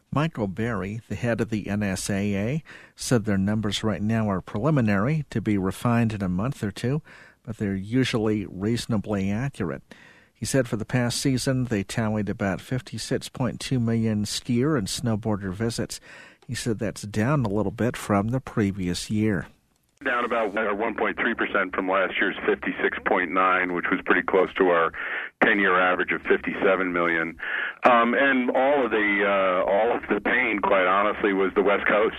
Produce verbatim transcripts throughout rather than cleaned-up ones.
Michael Berry, the head of the N S A A, said their numbers right now are preliminary, to be refined in a month or two, but they're usually reasonably accurate. He said for the past season they tallied about fifty-six point two million skier and snowboarder visits. He said that's down a little bit from the previous year. Down about one point three percent from last year's fifty-six point nine, which was pretty close to our ten-year average of fifty-seven million. Um, and all of the uh, all of the pain, quite honestly, was the West Coast.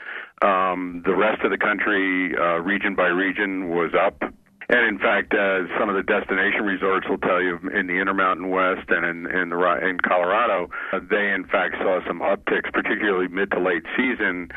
Um, the rest of the country, uh, region by region, was up. And in fact, uh, some of the destination resorts will tell you in the Intermountain West and in in, the, in Colorado, uh, they in fact saw some upticks, particularly mid to late season,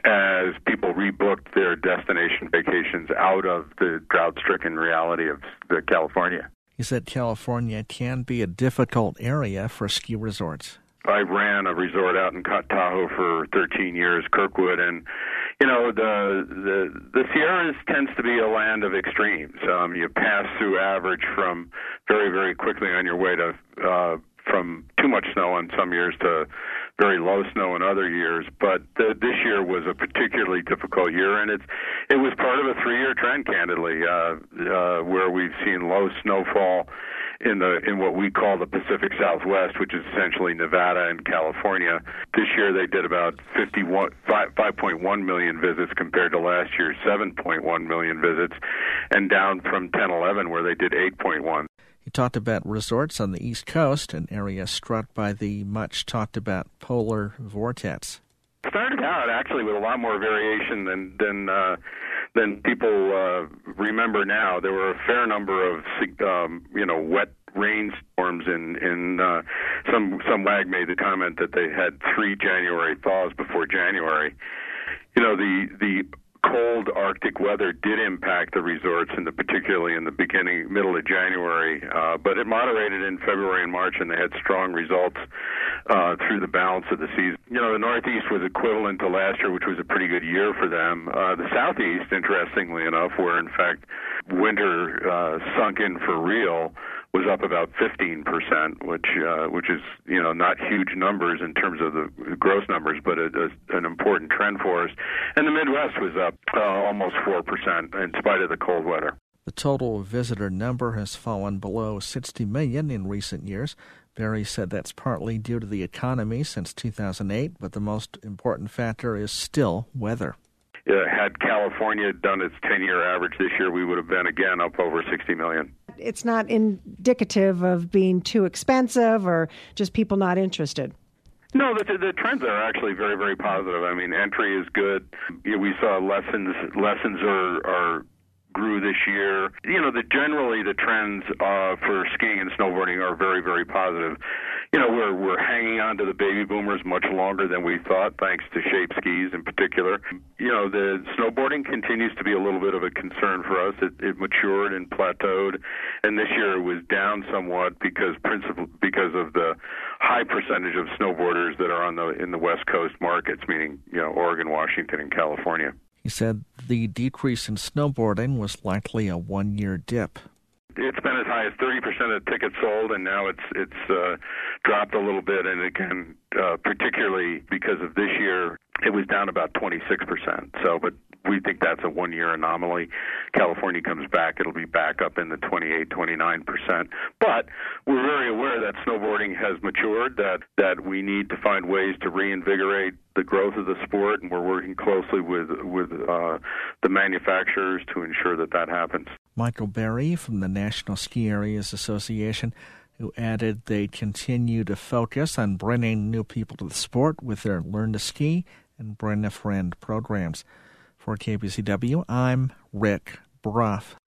as people rebooked their destination vacations out of the drought-stricken reality of the California. He said California can be a difficult area for ski resorts. I ran a resort out in Tahoe for thirteen years, Kirkwood, and you know the the the Sierras tends to be a land of extremes. Um, you pass through average from very very quickly on your way to uh, from too much snow on some years to very low snow in other years. But the, this year was a particularly difficult year, and it's it was part of a three-year trend, candidly, uh, uh, where we've seen low snowfall in the in what we call the Pacific Southwest, which is essentially Nevada and California. This year they did about fifty-one, five point one million visits compared to last year's seven point one million visits, and down from ten eleven where they did eight point one. He talked about resorts on the East Coast, an area struck by the much-talked-about polar vortex. Started out actually with a lot more variation than than uh, than people uh, remember now. There were a fair number of um, you know wet rainstorms in in uh, some some wag made the comment that they had three January thaws before January. You know the the cold Arctic weather did impact the resorts, in the particularly in the beginning, middle of January, uh, but it moderated in February and March, and they had strong results uh, through the balance of the season. You know, the Northeast was equivalent to last year, which was a pretty good year for them. Uh, the Southeast, interestingly enough, where in fact winter uh, sunk in for real, was up about fifteen percent, which uh, which is you know not huge numbers in terms of the gross numbers, but a, a, an important trend for us. And the Midwest was up uh, almost four percent in spite of the cold weather. The total visitor number has fallen below sixty million in recent years. Berry said that's partly due to the economy since two thousand eight, but the most important factor is still weather. Uh, had California done its ten-year average this year, we would have been again up over sixty million. It's not indicative of being too expensive or just people not interested. No, the, the trends are actually very, very positive. I mean, entry is good. You know, we saw lessons lessons are, are grew this year. You know, the generally the trends uh, for skiing and snowboarding are very, very positive. You know, we're we're hanging on to the baby boomers much longer than we thought, thanks to Shape skis in particular. You know, the snowboarding continues to be a little bit of a concern for us. It, it matured and plateaued, and this year it was down somewhat because principal because of the high percentage of snowboarders that are on the in the West Coast markets, meaning you know Oregon, Washington, and California. He said the decrease in snowboarding was likely a one-year dip. It's been as high as thirty percent of tickets sold, and now it's it's uh, dropped a little bit. And again, uh, particularly because of this year, it was down about twenty-six percent. So, but we think that's a one-year anomaly. California comes back, it'll be back up in the twenty-eight, twenty-nine percent. But we're very aware that snowboarding has matured, that, that we need to find ways to reinvigorate the growth of the sport, and we're working closely with, with uh, the manufacturers to ensure that that happens. Michael Berry from the National Ski Areas Association, who added they continue to focus on bringing new people to the sport with their Learn to Ski and Bring a Friend programs. For K B C W, I'm Rick Brough.